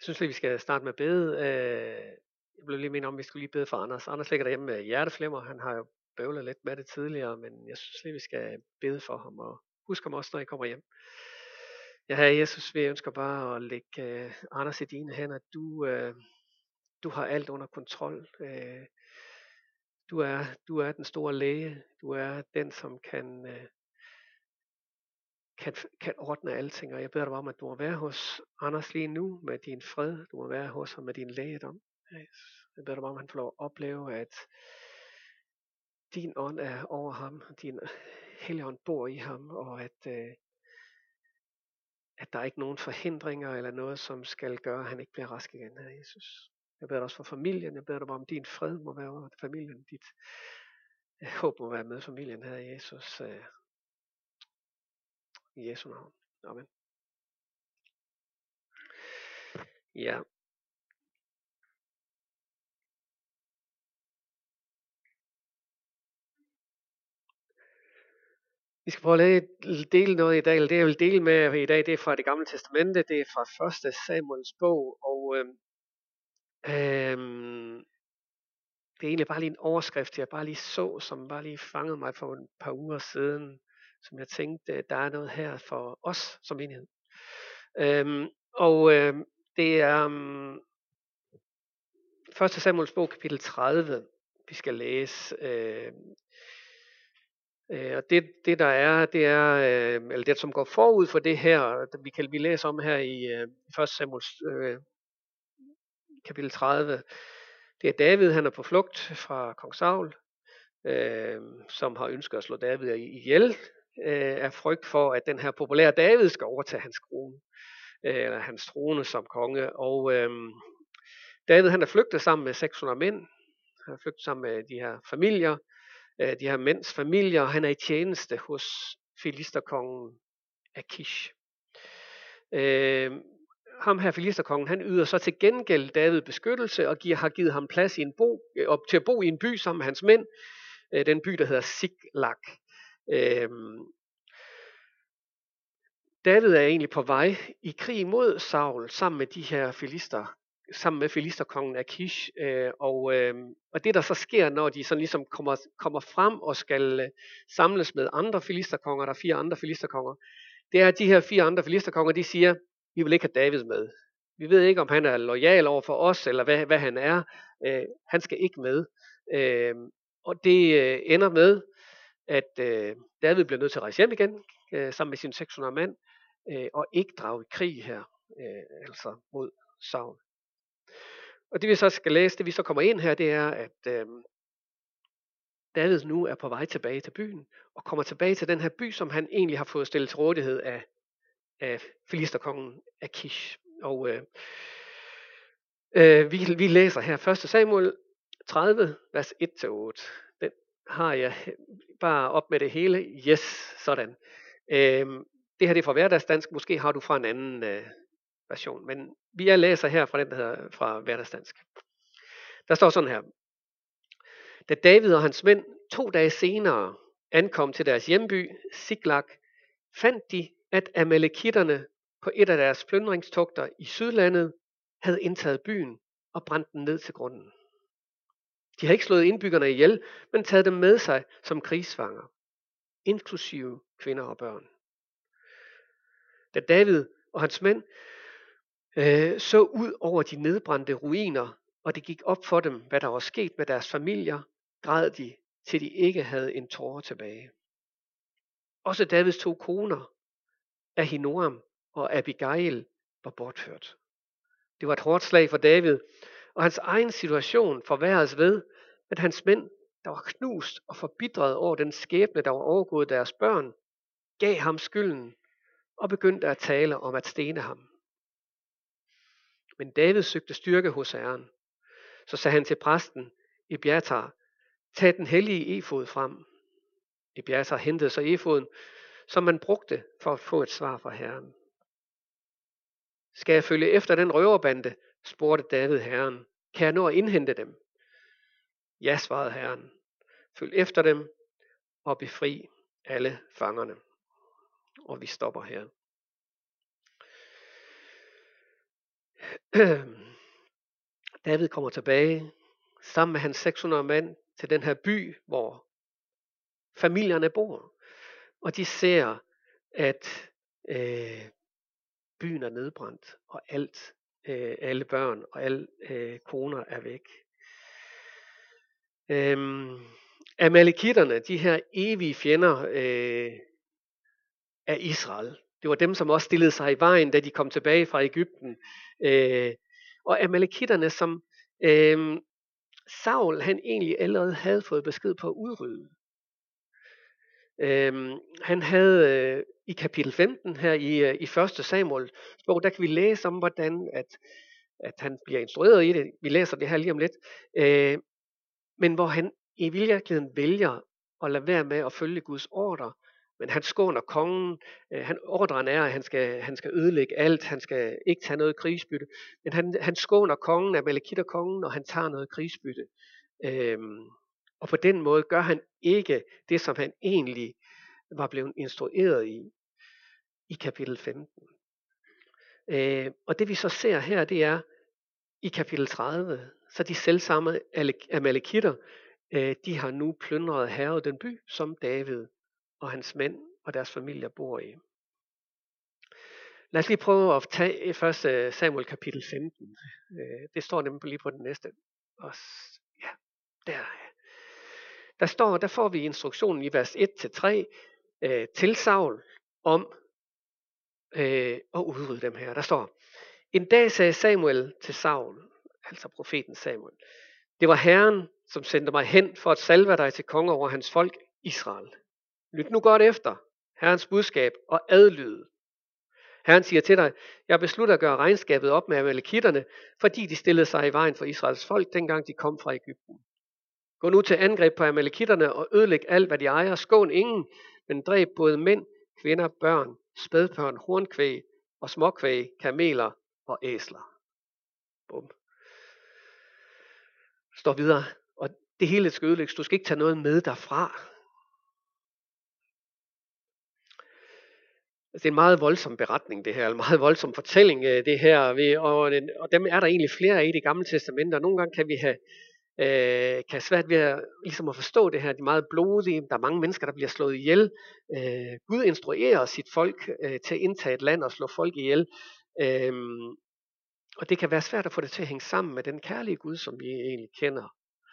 synes lige, vi skal starte med at bede. Jeg blev lige mindet om, at vi skulle lige bede for Anders. Anders ligger derhjemme med hjerteflimmer. Han har jo bøvlet lidt med det tidligere, men jeg synes lige, vi skal bede for ham og husk ham også, når I kommer hjem. Ja, Herre Jesus, vi ønsker bare at lægge Anders i dine hænder. Du har alt under kontrol. Du er den store læge. Du er den, som kan ordne alting, og jeg beder dig om, at du må være hos Anders lige nu med din fred. Du må være hos ham med din lægedom. Jeg beder dig om, at han får lov at opleve, at din ånd er over ham, din Helligånd bor i ham, og at der er ikke nogen forhindringer eller noget, som skal gøre, at han ikke bliver rask igen, Herre Jesus. Jeg beder dig også for familien. Jeg beder dig om, din fred må være over familien. Dit håb må være med familien, Herre Jesus. I Jesu navn. Amen. Ja. Vi skal prøve at dele noget i dag, eller det jeg vil dele med i dag, det er fra det gamle testamente, det er fra 1. Samuels bog, og det er egentlig bare lige en overskrift, jeg bare lige så, som bare lige fangede mig for et par uger siden, som jeg tænkte, der er noget her for os som menighed. Det er 1. Samuels bog, kapitel 30, vi skal læse. Og det der er, det er, eller det som går forud for det her, vi læser om her i 1. Samuels kapitel 30, det er David, han er på flugt fra kong Saul, som har ønsket at slå David ihjel, af frygt for, at den her populære David skal overtage hans krone, eller hans trone som konge. Og David, han er flygtet sammen med 600 mænd, han er flygtet sammen med de her familier, de her mænds familier. Han er i tjeneste hos filisterkongen Akish. Ham her filisterkongen, han yder så til gengæld David beskyttelse og har givet ham plads til at bo i en by sammen med hans mænd. Den by, der hedder Siklag. David er egentlig på vej i krig mod Saul sammen med de her sammen med filisterkongen Akish, og det der så sker, når de sådan ligesom kommer frem og skal samles med andre filisterkonger, der er 4 andre filisterkonger, det er, at de her 4 andre filisterkonger, de siger, vi vil ikke have David med. Vi ved ikke, om han er loyal over for os, eller hvad han er. Han skal ikke med. Og det ender med, at David bliver nødt til at rejse hjem igen, sammen med sine 600 mand, og ikke drage i krig her, altså mod Saul. Og det vi så skal læse, det vi så kommer ind her, det er, at David nu er på vej tilbage til byen, og kommer tilbage til den her by, som han egentlig har fået stillet til rådighed af filisterkongen Akish. Og vi læser her 1. Samuel 30, vers 1-8. Den har jeg bare op med det hele. Yes, sådan. Det her det er fra hverdagsdansk, måske har du fra en anden version, men vi læser her fra den, der hedder fra hverdagsdansk. Der står sådan her. Da David og hans mænd 2 dage senere ankom til deres hjemby, Siklag, fandt de, at amalekitterne på et af deres plyndringstogter i Sydlandet havde indtaget byen og brændt den ned til grunden. De havde ikke slået indbyggerne ihjel, men taget dem med sig som krigsfanger, inklusive kvinder og børn. Da David og hans mænd så ud over de nedbrændte ruiner, og det gik op for dem, hvad der var sket med deres familier, græd de, til de ikke havde en tåre tilbage. Også Davids 2 koner, Ahinoam og Abigail, var bortført. Det var et hårdt slag for David, og hans egen situation forværredes ved, at hans mænd, der var knust og forbitret over den skæbne, der var overgået deres børn, gav ham skylden og begyndte at tale om at stene ham. Men David søgte styrke hos Herren. Så sagde han til præsten Ebiatar, tag den hellige efod frem. Ebiatar hentede så efoden, som man brugte for at få et svar fra Herren. Skal jeg følge efter den røverbande, spurgte David Herren. Kan jeg nå at indhente dem? Ja, svarede Herren. Følg efter dem og befri alle fangerne. Og vi stopper her. David kommer tilbage sammen med hans 600 mand til den her by, hvor familierne bor. Og de ser, at byen er nedbrændt, og alle børn og alle koner er væk. Amalekitterne, de her evige fjender af Israel, det var dem, som også stillede sig i vejen, da de kom tilbage fra Egypten. Og Amalekitterne, som Saul han egentlig allerede havde fået besked på at udrydde. Han havde i kapitel 15 her i 1. Samuel bog, der kan vi læse om, hvordan at han bliver instrueret i det. Vi læser det her lige om lidt. Men hvor han i virkeligheden vælger at lade være med at følge Guds ordre. Men han skåner kongen. Ordren er, at han skal ødelægge alt. Han skal ikke tage noget krigsbytte. Men han skåner kongen, Amalekitterkongen, og han tager noget krigsbytte. Og på den måde gør han ikke det, som han egentlig var blevet instrueret i kapitel 15. Og det vi så ser her, det er i kapitel 30, så de selvsamme amalekitter, de har nu plyndret og hærget den by, som David og hans mænd og deres familier bor i. Lad os lige prøve at tage 1. Samuel kapitel 15. Det står nemlig lige på den næste. Og ja, der får vi instruktionen i vers 1-3 til Saul om at udrydde dem her. Der står: En dag sagde Samuel til Saul, altså profeten Samuel, det var Herren, som sendte mig hen for at salve dig til konge over hans folk Israel. Lyt nu godt efter Herrens budskab og adlyde. Herren siger til dig, jeg beslutter at gøre regnskabet op med amalekitterne, fordi de stillede sig i vejen for Israels folk, dengang de kom fra Egypten. Gå nu til angreb på amalekitterne og ødelæg alt, hvad de ejer. Skån ingen, men dræb både mænd, kvinder, børn, spædbørn, hornkvæg og småkvæg, kameler og æsler. Bum. Står videre, og det hele skal ødelægges. Du skal ikke tage noget med derfra. Det er en meget voldsom beretning, det her, en meget voldsom fortælling, det her, og dem er der egentlig flere af i Det Gamle Testamente, og nogle gange kan vi have svært ved at forstå det her. De er meget blodige, der er mange mennesker, der bliver slået ihjel. Gud instruerer sit folk til at indtage et land og slå folk ihjel, og det kan være svært at få det til at hænge sammen med den kærlige Gud, som vi egentlig kender.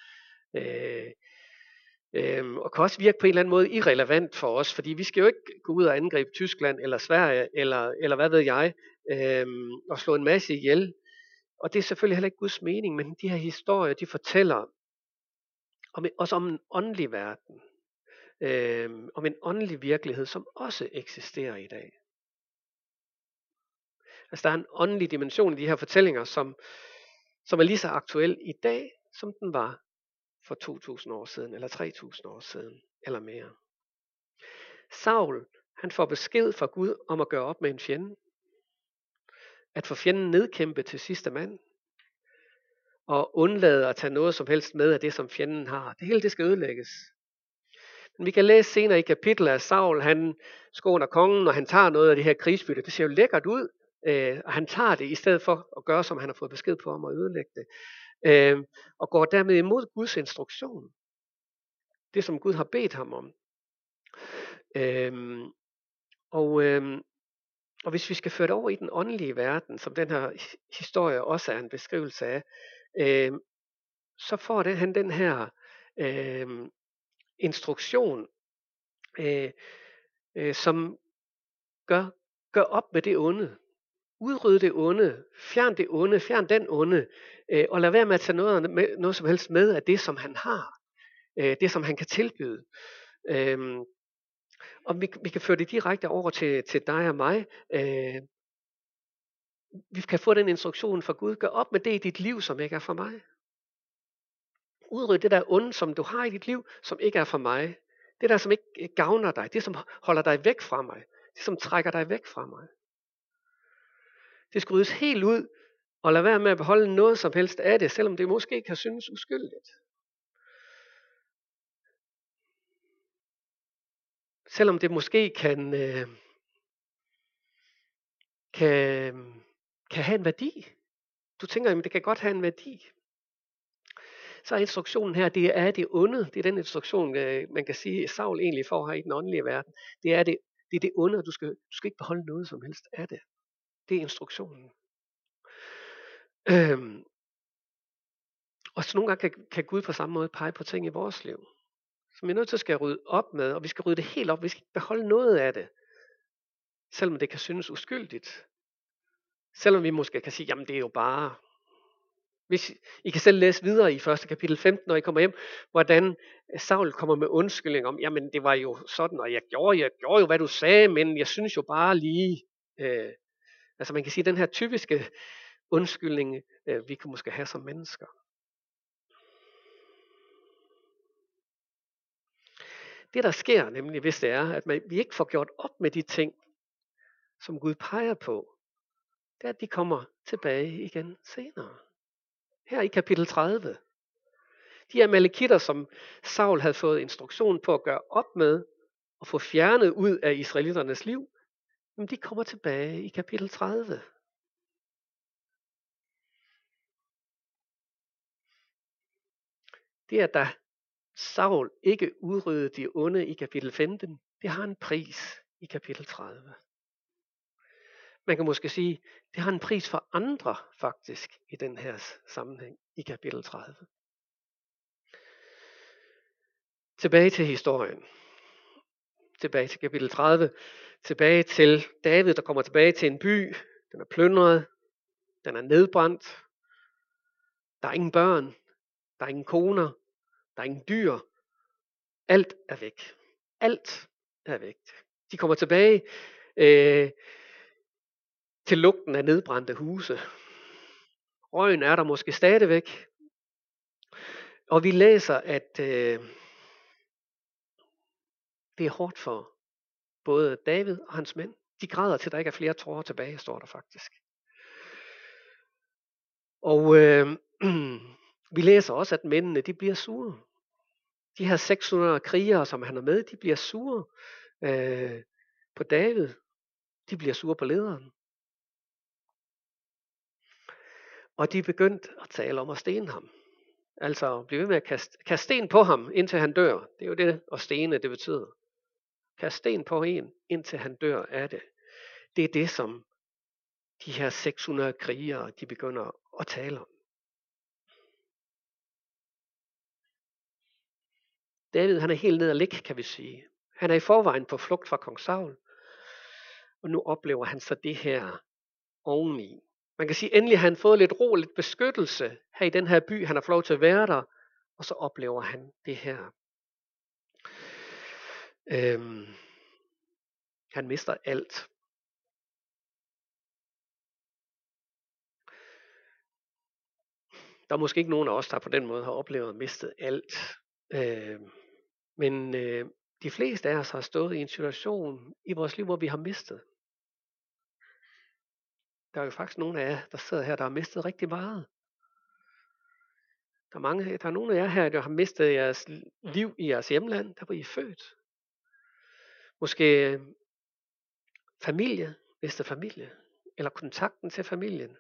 Og kan også virke på en eller anden måde irrelevant for os, fordi vi skal jo ikke gå ud og angribe Tyskland eller Sverige, eller hvad ved jeg, og slå en masse ihjel. Og det er selvfølgelig heller ikke Guds mening, men de her historier, de fortæller også om en åndelig verden, om en åndelig virkelighed, som også eksisterer i dag. Altså der er en åndelig dimension i de her fortællinger, som er lige så aktuel i dag, som den var for 2000 år siden, eller 3000 år siden, eller mere. Saul, han får besked fra Gud om at gøre op med en fjende. At få fjenden nedkæmpet til sidste mand. Og undlade at tage noget som helst med af det, som fjenden har. Det hele det skal ødelægges. Men vi kan læse senere i kapitlet, at Saul, han skåner kongen, og han tager noget af det her krigsbytte. Det ser jo lækkert ud, og han tager det i stedet for at gøre, som han har fået besked på om at ødelægge det. Og går dermed imod Guds instruktion. Det, som Gud har bedt ham om. Og hvis vi skal føre det over i den åndelige verden, som den her historie også er en beskrivelse af, så får han den her instruktion, som gør op med det onde. Udrydde det onde, fjern det onde, fjern den onde, og lad være med at tage noget som helst med af det, som han har, det som han kan tilbyde. Og vi kan føre det direkte over til dig og mig. Vi kan få den instruktion fra Gud. Gør op med det i dit liv, som ikke er for mig. Udryd det der onde, som du har i dit liv, som ikke er for mig. Det der, som ikke gavner dig. Det, som holder dig væk fra mig. Det, som trækker dig væk fra mig. Det skal ryddes helt ud, og lad være med at beholde noget som helst af det, selvom det måske kan synes uskyldigt. Selvom det måske kan have en værdi. du tænker, jamen det kan godt have en værdi. Så er instruktionen her, det er det onde. Det er den instruktion, man kan sige, Saul egentlig får her i den åndelige verden. Det er det onde, og du skal ikke beholde noget som helst af det. Det er instruktionen. Og så nogle gange kan Gud på samme måde pege på ting i vores liv, som vi er nødt til at skal rydde op med, og vi skal rydde det helt op. Vi skal ikke beholde noget af det, selvom det kan synes uskyldigt. Selvom vi måske kan sige, jamen det er jo bare... Hvis I kan selv læse videre i 1. kapitel 15, når I kommer hjem, hvordan Saul kommer med undskyldning om, jamen det var jo sådan, og jeg gjorde jo, hvad du sagde, men jeg synes jo bare lige... altså man kan sige, den her typiske undskyldning, vi kan måske have som mennesker. Det der sker nemlig, hvis det er, at vi ikke får gjort op med de ting, som Gud peger på, det er, at de kommer tilbage igen senere. Her i kapitel 30. De amalekitter, som Saul havde fået instruktion på at gøre op med, og få fjernet ud af israeliternes liv, de kommer tilbage i kapitel 30. Det er, da Saul ikke udryddede de onde i kapitel 15, det har en pris i kapitel 30. Man kan måske sige, det har en pris for andre faktisk i den her sammenhæng i kapitel 30. Tilbage til historien. Tilbage til kapitel 30. Tilbage til David, der kommer tilbage til en by. Den er plyndret. Den er nedbrændt. Der er ingen børn. Der er ingen koner. Der er ingen dyr. Alt er væk. Alt er væk. De kommer tilbage til lugten af nedbrændte huse. Røgen er der måske stadigvæk. Og vi læser, at det er hårdt for både David og hans mænd. De græder til, der ikke er flere tårer tilbage, står der faktisk. Og vi læser også, at mændene de bliver sure. De her 600 krigere, som han er med, de bliver sure på David. De bliver sure på lederen. Og de er begyndt at tale om at stene ham. Altså blive ved med at kaste sten på ham, indtil han dør. Det er jo det, at stene det betyder. Kast sten på en, indtil han dør af det. Det er det, som de her 600 krigere, de begynder at tale om. David, han er helt ned og ligge, kan vi sige. Han er i forvejen på flugt fra kong Saul. Og nu oplever han så det her oveni. Man kan sige, endelig har han fået lidt ro, lidt beskyttelse her i den her by. Han har fået lov til at være der. Og så oplever han det her. Han mister alt. Der er måske ikke nogen af os, der på den måde har oplevet at mistet alt. Men de fleste af os har stået i en situation i vores liv, hvor vi har mistet. Der er jo faktisk nogle af jer, der sidder her, der har mistet rigtig meget. Der er nogle af jer her, der har mistet jeres liv i jeres hjemland, der hvor I er født. Måske mistet familie, eller kontakten til familien.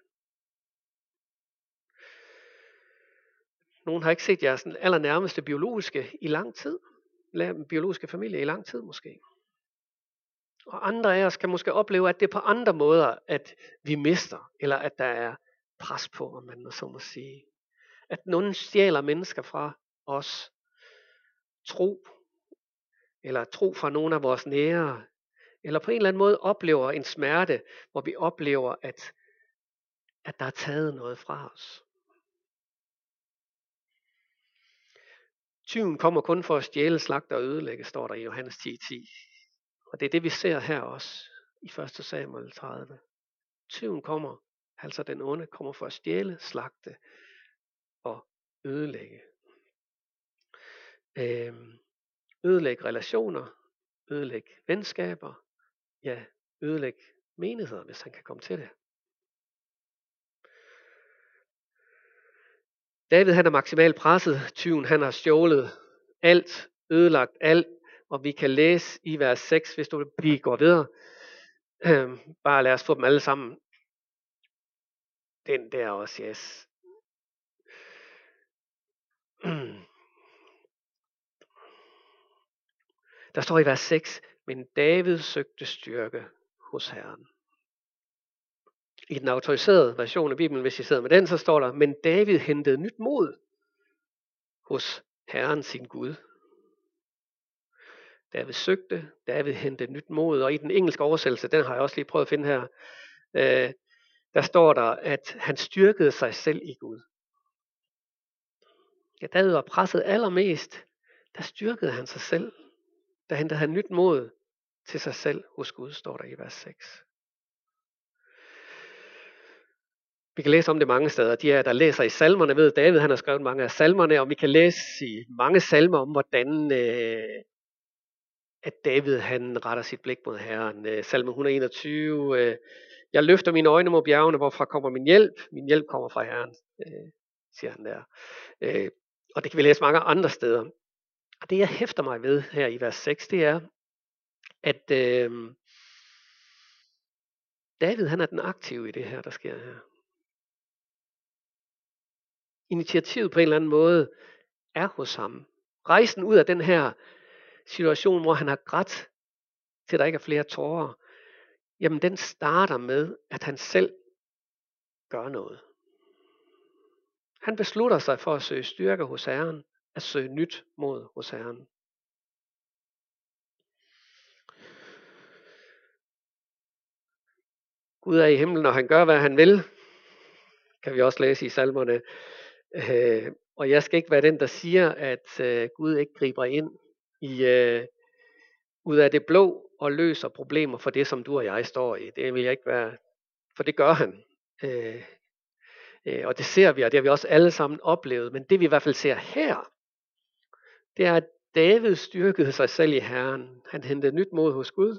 Nogle har ikke set jeres allernærmeste biologiske i lang tid. Biologiske familie i lang tid måske. Og andre af os kan måske opleve, at det er på andre måder, at vi mister, eller at der er pres på, om man så må sige. At nogen stjæler mennesker fra os. Tro, eller tro fra nogle af vores nære, eller på en eller anden måde oplever en smerte, hvor vi oplever, at der er taget noget fra os. Tyven kommer kun for at stjæle, slagte og ødelægge, står der i Johannes 10:10. Og det er det, vi ser her også i 1. Samuel 30. Tyven kommer, altså den onde, kommer for at stjæle, slagte og ødelægge. Ødelægge relationer, ødelægge venskaber, ja, ødelægge menigheder, hvis han kan komme til det. David han er maksimalt presset, tyven han har stjålet alt, ødelagt alt, og vi kan læse i vers 6, hvis du lige går videre. Bare lad os få dem alle sammen. Den der også, yes. Der står i vers 6, men David søgte styrke hos Herren. I den autoriserede version af Bibelen, hvis I sidder med den, så står der, men David hentede nyt mod hos Herren sin Gud. David søgte, David hentede nyt mod, og i den engelske oversættelse, den har jeg også lige prøvet at finde her, der står der, at han styrkede sig selv i Gud. Ja, David var presset allermest, der styrkede han sig selv. Der hentede han nyt mod til sig selv hos Gud, står der i vers 6. Vi kan læse om det mange steder. De der læser i salmerne ved, David han har skrevet mange af salmerne, og vi kan læse i mange salmer om, hvordan at David han retter sit blik mod Herren. Salme 121, jeg løfter mine øjne mod bjergene, hvorfra kommer min hjælp? Min hjælp kommer fra Herren, siger han der. Og det kan vi læse mange andre steder. Og det jeg hæfter mig ved her i vers 6, det er, at David han er den aktive i det her, der sker her. Initiativet på en eller anden måde er hos ham. Rejsen ud af den her situation, hvor han har grædt, til der ikke er flere tårer, jamen den starter med, at han selv gør noget. Han beslutter sig for at søge styrke hos Herren, at søge nyt mod hos Herren. Gud er i himlen, og han gør, hvad han vil, kan vi også læse i salmerne. Og jeg skal ikke være den, der siger, at Gud ikke griber ind ud af det blå og løser problemer for det, som du og jeg står i. Det vil jeg ikke være, for det gør han. Og det ser vi, og det har vi også alle sammen oplevet. Men det vi i hvert fald ser her, det er, at David styrkede sig selv i Herren. Han hentede nyt mod hos Gud.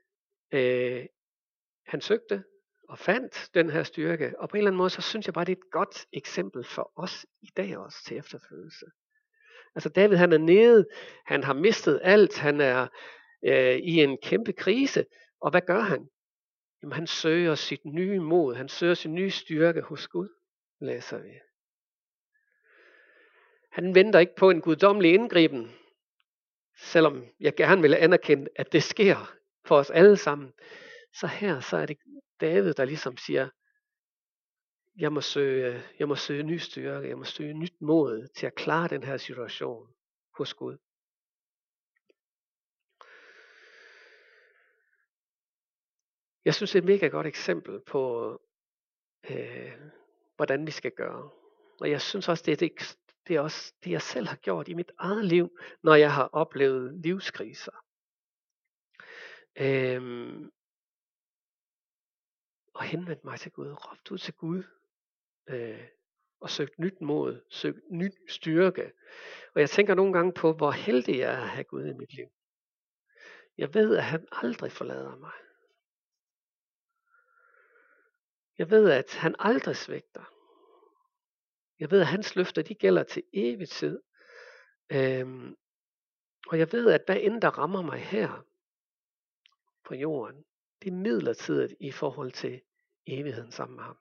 Han søgte og fandt den her styrke. Og på en eller anden måde, så synes jeg bare, det er et godt eksempel for os i dag også til efterfølgelse. Altså David, han er nede. Han har mistet alt. Han er i en kæmpe krise. Og hvad gør han? Jamen, han søger sit nye mod. Han søger sin nye styrke hos Gud, læser vi. Han venter ikke på en guddommelig indgriben, selvom jeg gerne vil anerkende, at det sker for os alle sammen. Så her, så er det David, der ligesom siger, jeg må søge ny styrke, jeg må søge nyt mod til at klare den her situation hos Gud. Jeg synes, det er et mega godt eksempel på, hvordan vi skal gøre. Og jeg synes også, det er også det, jeg selv har gjort i mit eget liv, når jeg har oplevet livskriser. Og henvendt mig til Gud, råbt ud til Gud, og søgt nyt mod, søgt ny styrke. Og jeg tænker nogle gange på, hvor heldig jeg er at have Gud i mit liv. Jeg ved, at han aldrig forlader mig. Jeg ved, at han aldrig svigter. Jeg ved, at hans løfter, de gælder til evig tid. Og jeg ved, at hvad end der rammer mig her på jorden, det er midlertidigt i forhold til evigheden sammen med ham.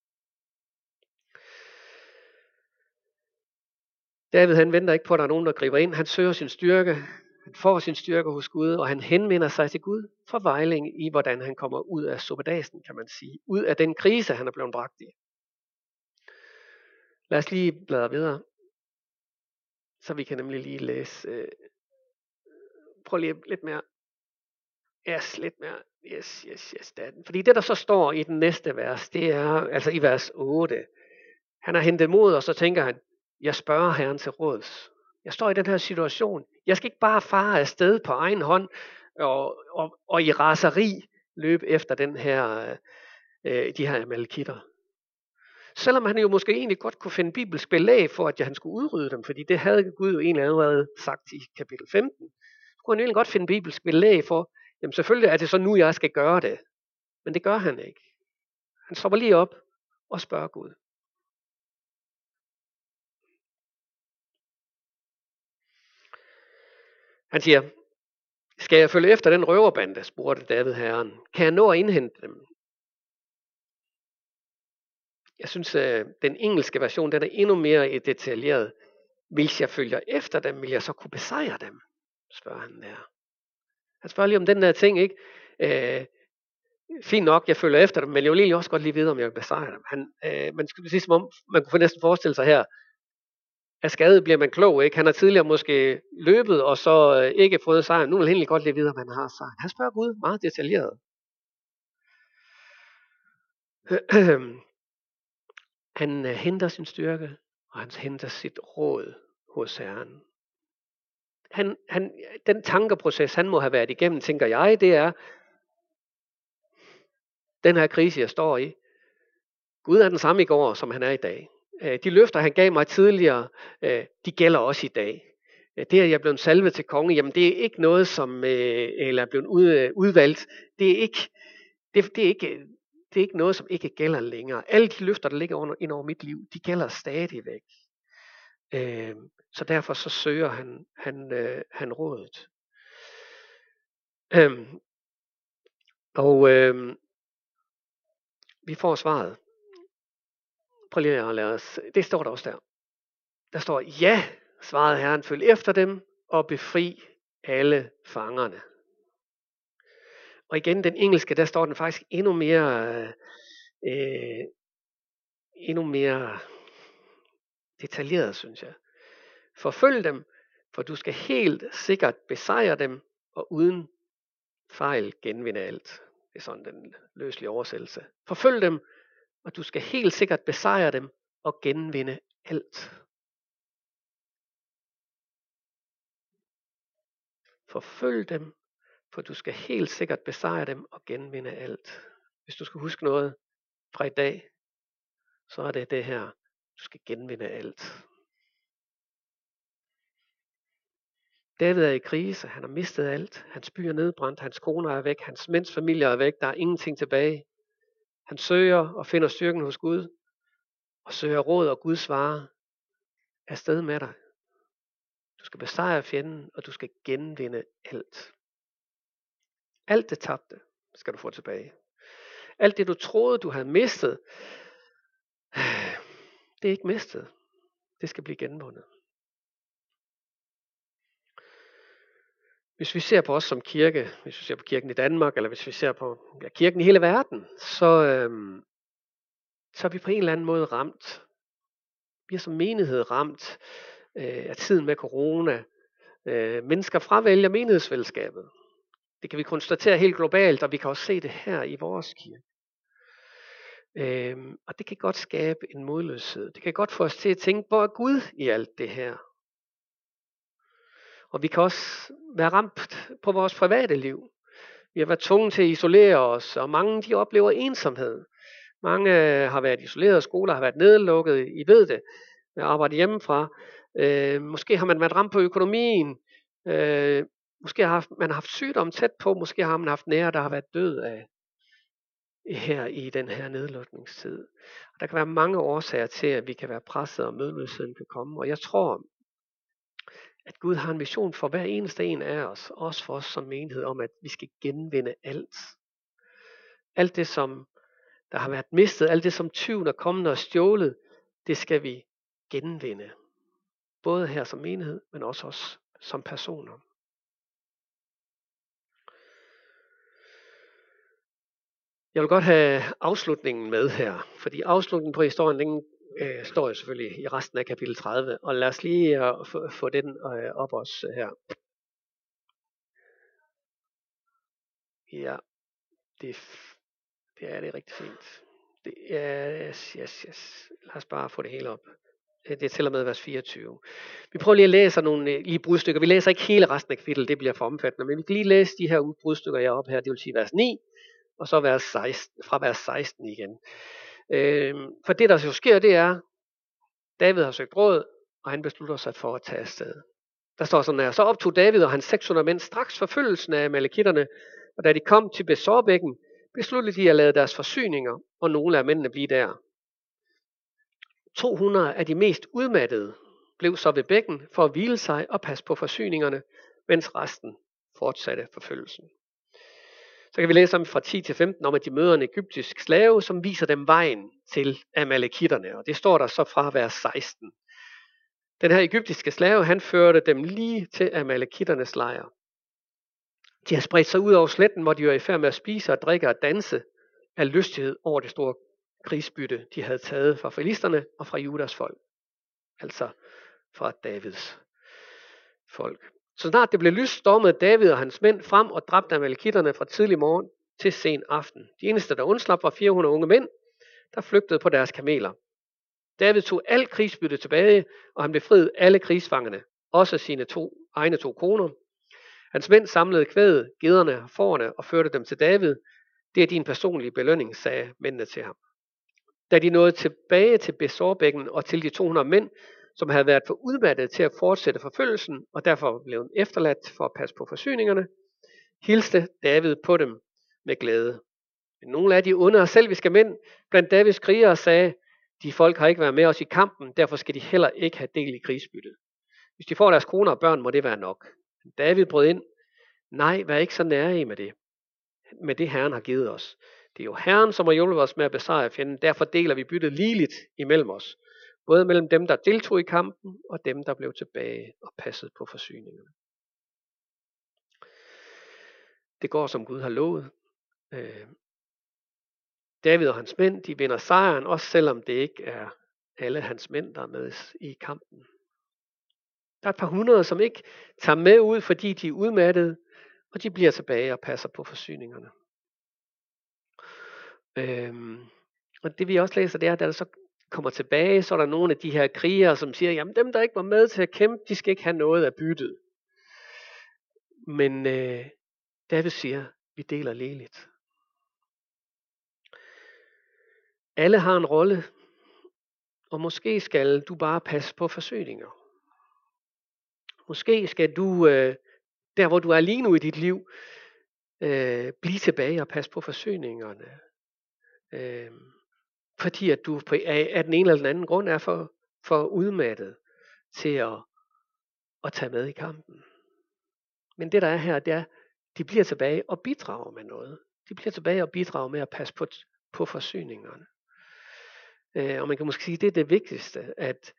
David, han venter ikke på, at der er nogen, der griber ind. Han søger sin styrke. Han får sin styrke hos Gud, og han henvender sig til Gud for vejledning i, hvordan han kommer ud af suppedasen, kan man sige. Ud af den krise, han er blevet bragt i. Lad os lige bladre videre, så vi kan nemlig lige læse. Prøv lige lidt mere. Yes, lidt mere. Yes. Fordi det, der så står i den næste vers, det er altså i vers 8. Han har hentet mod, og så tænker han, jeg spørger Herren til råds. Jeg står i den her situation. Jeg skal ikke bare fare afsted på egen hånd og i raseri løbe efter de her amalekitter. Selvom han jo måske egentlig godt kunne finde bibelsk belæg for, at han skulle udrydde dem, fordi det havde Gud jo egentlig allerede sagt i kapitel 15. Så kunne han egentlig godt finde bibelsk belæg for, jamen selvfølgelig er det så nu, jeg skal gøre det. Men det gør han ikke. Han stopper lige op og spørger Gud. Han siger, skal jeg følge efter den røverbande, spurgte David Herren. Kan jeg nå at indhente dem? Jeg synes, den engelske version, den er endnu mere detaljeret. Hvis jeg følger efter dem, vil jeg så kunne besejre dem? Spørger han der. Han spørger lige om den der ting, ikke? Fint nok, jeg følger efter dem, men jeg vil egentlig også godt lige vide, om jeg vil besejre dem. Man skulle sige, som om man kunne næsten forestille sig her, af skade bliver man klog, ikke? Han har tidligere måske løbet, og så ikke fået sejren. Nu vil han egentlig godt lige vide, om han har sejren. Han spørger Gud meget detaljeret. Han henter sin styrke, og han henter sit råd hos Herren. Den tankeproces, han må have været igennem, tænker jeg, det er, den her krise, jeg står i. Gud er den samme i går, som han er i dag. De løfter, han gav mig tidligere, de gælder også i dag. Det, at jeg er blevet salvet til konge, jamen det er ikke noget, som eller er blevet udvalgt. Det er ikke noget, som ikke gælder længere. Alle de løfter, der ligger ind over mit liv, de gælder stadigvæk. Så derfor så søger han rådet. Vi får svaret. Prøv lige at lade os. Det står der også der. Der står, ja, svarede Herren, følg efter dem og befri alle fangerne. Og igen, den engelske, der står den faktisk endnu mere detaljeret, synes jeg. Forfølg dem, for du skal helt sikkert besejre dem, og uden fejl genvinde alt. Det er sådan den løselige oversættelse. Forfølg dem, og du skal helt sikkert besejre dem og genvinde alt. Forfølg dem, for du skal helt sikkert besejre dem og genvinde alt. Hvis du skal huske noget fra i dag, så er det her. Du skal genvinde alt. David er i krise. Han har mistet alt. Hans by er nedbrændt. Hans kone er væk. Hans mænds familie er væk. Der er ingenting tilbage. Han søger og finder styrken hos Gud. Og søger råd, og Gud svarer, afsted med dig. Du skal besejre fjenden, og du skal genvinde alt. Alt det tabte skal du få tilbage. Alt det du troede du havde mistet, det er ikke mistet. Det skal blive genvundet. Hvis vi ser på os som kirke, hvis vi ser på kirken i Danmark, eller hvis vi ser på kirken i hele verden, så er vi på en eller anden måde ramt. Vi er som menighed ramt af tiden med corona. Mennesker fravælger menighedsfællesskabet. Det kan vi konstatere helt globalt, og vi kan også se det her i vores kirke. Og det kan godt skabe en modløshed. Det kan godt få os til at tænke, hvor er Gud i alt det her? Og vi kan også være ramt på vores private liv. Vi har været tvunget til at isolere os, og mange de oplever ensomhed. Mange har været isoleret, skoler har været nedlukket, I ved det, arbejder hjemmefra. Måske har man været ramt på økonomien. Måske har man haft sygdom tæt på, måske har man haft nære, der har været død af her i den her nedlukningstid. Og der kan være mange årsager til, at vi kan være presset, og mødeløsheden kan komme. Og jeg tror, at Gud har en mission for hver eneste en af os, også for os som menighed, om at vi skal genvinde alt. Alt det, som der har været mistet, alt det, som tyven er kommet og stjålet, det skal vi genvinde. Både her som menighed, men også os som personer. Jeg vil godt have afslutningen med her, fordi afslutningen på historien, den står jo selvfølgelig i resten af kapitel 30, og lad os lige få den op os her. Ja, det er rigtig fint. Yes. Lad os bare få det hele op. Det er til og med vers 24. Vi prøver lige at læse nogle lige brudstykker. Vi læser ikke hele resten af kapitlet, det bliver for omfattende, men vi kan lige læse de her brudstykker, jeg er op her, det vil sige vers 9, og så fra vers 16 igen. For det, der så sker, det er, David har søgt råd, og han beslutter sig for at tage afsted. Der står sådan her, så optog David og hans 600 mænd straks forfølgelsen af amalekitterne, og da de kom til Besorbækken, besluttede de at lade deres forsyninger og nogle af mændene blive der. 200 af de mest udmattede blev så ved bækken for at hvile sig og passe på forsyningerne, mens resten fortsatte forfølgelsen. Så kan vi læse om fra 10 til 15 om, at de møder en egyptisk slave, som viser dem vejen til amalekitterne, og det står der så fra vers 16. Den her egyptiske slave, han førte dem lige til amalekitternes lejr. De har spredt sig ud over sletten, hvor de var i færd med at spise og drikke og danse af lystighed over det store krigsbytte, de havde taget fra filisterne og fra Judas folk. Altså fra Davids folk. Så snart det blev lyst, stormede David og hans mænd frem og dræbte amalekitterne fra tidlig morgen til sen aften. De eneste, der undslap, var 400 unge mænd, der flygtede på deres kameler. David tog alt krigsbytte tilbage, og han befriede alle krigsfangerne, også sine egne to koner. Hans mænd samlede kvædet, gederne og fårene og førte dem til David. Det er din personlige belønning, sagde mændene til ham. Da de nåede tilbage til Besorbækken og til de 200 mænd, som havde været for udmattet til at fortsætte forfølgelsen, og derfor blev efterladt for at passe på forsyningerne, hilste David på dem med glæde. Men nogle af de onde og selviske mænd blandt Davids krigere sagde, de folk har ikke været med os i kampen, derfor skal de heller ikke have del i krigsbyttet. Hvis de får deres koner og børn, må det være nok. David brød ind. Nej, vær ikke så nærige med det Herren har givet os. Det er jo Herren, som har hjulpet os med at besejre fjenden. Derfor deler vi byttet ligeligt imellem os. Både mellem dem, der deltog i kampen, og dem, der blev tilbage og passede på forsyningerne. Det går, som Gud har lovet. David og hans mænd, de vinder sejren, også selvom det ikke er alle hans mænd, der er med i kampen. Der er et par hundrede, som ikke tager med ud, fordi de er udmattede, og de bliver tilbage og passer på forsyningerne. Og det vi også læser, det er, at da der så kommer tilbage, så er der nogle af de her krigere, som siger, jamen dem, der ikke var med til at kæmpe, de skal ikke have noget af byttet. Men David siger, vi deler ligeligt. Alle har en rolle, og måske skal du bare passe på forsyninger. Måske skal du, der hvor du er lige nu i dit liv, blive tilbage og passe på forsyningerne. Fordi at du af den ene eller den anden grund er for udmattet til at tage med i kampen. Men det der er her, det er, de bliver tilbage og bidrager med noget. De bliver tilbage og bidrager med at passe på forsyningerne. Og man kan måske sige, det er det vigtigste, at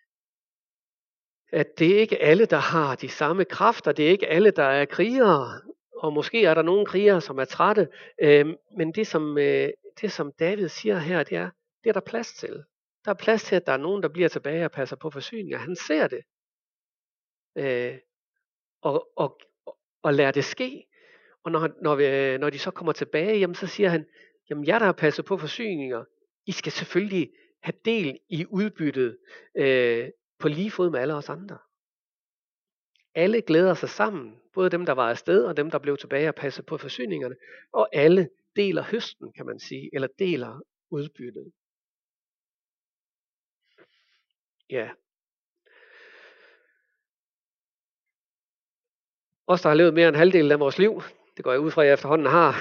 det er ikke alle, der har de samme kræfter. Det er ikke alle, der er krigere. Og måske er der nogle krigere, som er trætte. Men det som David siger her, det er der plads til. Der er plads til, at der er nogen, der bliver tilbage og passer på forsyninger. Han ser det. Og lader det ske. Og når de så kommer tilbage, jamen, så siger han, jamen jer, der har passet på forsyninger, I skal selvfølgelig have del i udbyttet på lige fod med alle os andre. Alle glæder sig sammen, både dem, der var afsted, og dem, der blev tilbage og passede på forsyningerne. Og alle deler høsten, kan man sige, eller deler udbyttet. Ja. Os, der har levet mere end halvdelen af vores liv, det går jeg ud fra, at jeg efterhånden har,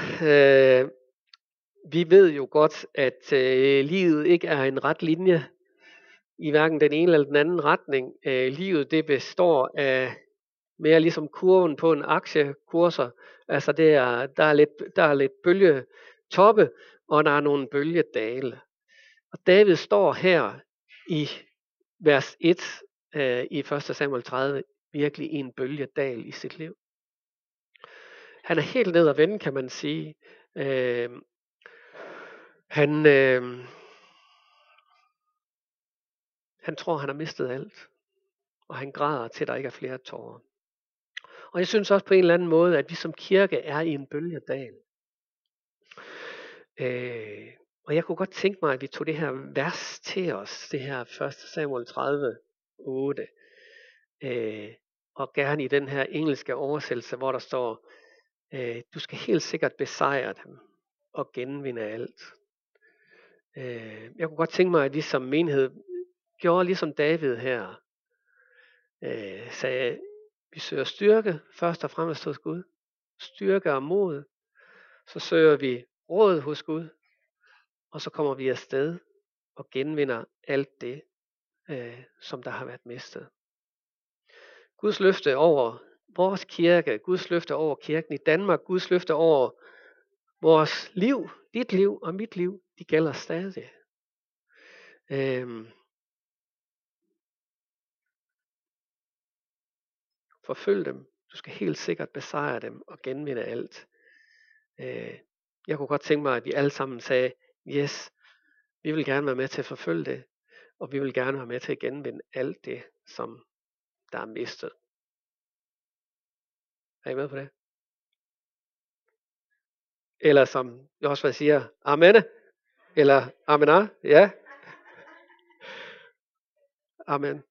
vi ved jo godt, at livet ikke er en ret linje i hverken den ene eller den anden retning. Livet det består af mere ligesom kurven på en aktiekurser. Altså der er lidt bølgetoppe, og der er nogle bølgedale. Og David står her i vers 1 i 1. Samuel 30 virkelig i en bølgedal i sit liv. Han er helt ned ad vende, kan man sige. Han tror, han har mistet alt. Og han græder til, der ikke er flere tårer. Og jeg synes også på en eller anden måde, at vi som kirke er i en bølgedal. Og jeg kunne godt tænke mig, at vi tog det her vers til os. Det her 1. Samuel 30, 8. Og gerne i den her engelske oversættelse, hvor der står, du skal helt sikkert besejre dem og genvinde alt. Jeg kunne godt tænke mig, at vi som menighed gjorde ligesom David her. Sagde, vi søger styrke først og fremmest hos Gud. Styrke og mod. Så søger vi råd hos Gud. Og så kommer vi afsted og genvinder alt det, som der har været mistet. Guds løfte over vores kirke, Guds løfte over kirken i Danmark, Guds løfte over vores liv, dit liv og mit liv, de gælder stadig. Forfølg dem. Du skal helt sikkert besejre dem og genvinde alt. Jeg kunne godt tænke mig, at vi alle sammen sagde, yes, vi vil gerne være med til at forfølge det, og vi vil gerne være med til at genvinde alt det, som der er mistet. Er I med på det? Eller som Josva siger, amen, eller amena, ja. Amen.